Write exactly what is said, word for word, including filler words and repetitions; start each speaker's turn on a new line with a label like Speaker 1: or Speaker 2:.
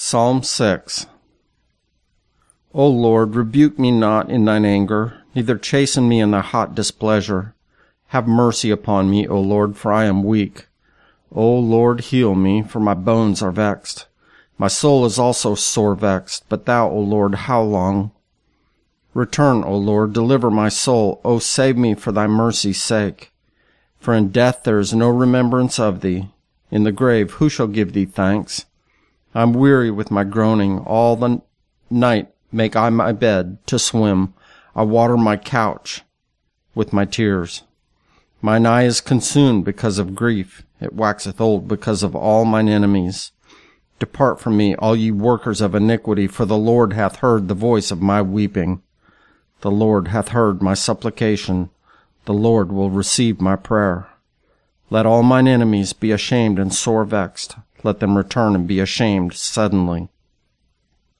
Speaker 1: Psalm six. O Lord, rebuke me not in thine anger, neither chasten me in thy hot displeasure. Have mercy upon me, O Lord, for I am weak. O Lord, heal me, for my bones are vexed. My soul is also sore vexed, but thou, O Lord, how long? Return, O Lord, deliver my soul. O save me for thy mercy's sake. For in death there is no remembrance of thee. In the grave who shall give thee thanks? I am weary with my groaning. All the night make I my bed to swim. I water my couch with my tears. Mine eye is consumed because of grief. It waxeth old because of all mine enemies. Depart from me, all ye workers of iniquity, for the Lord hath heard the voice of my weeping. The Lord hath heard my supplication. The Lord will receive my prayer. Let all mine enemies be ashamed and sore vexed. Let them return and be ashamed suddenly.